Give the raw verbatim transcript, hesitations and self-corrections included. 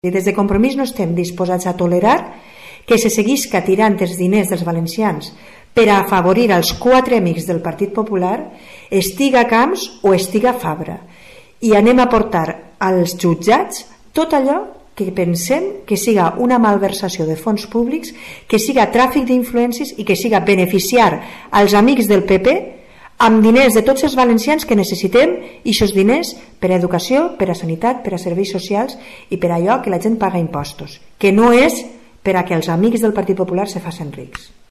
I des de Compromís no estem disposats a tolerar que se seguisca tirant els diners dels valencians per a afavorir els quatre amics del Partit Popular, estiga a Camps o estiga a Fabra, i anem a portar als jutjats tot allò que pensem que siga una malversació de fons públics, que siga tràfic d'influències i que siga beneficiar als amics del P P amb diners de tots els valencians que necessitem, i aquests diners per a educació, per a sanitat, per a serveis socials i per a allò que la gent paga impostos, que no és per a que els amics del Partit Popular se facin rics.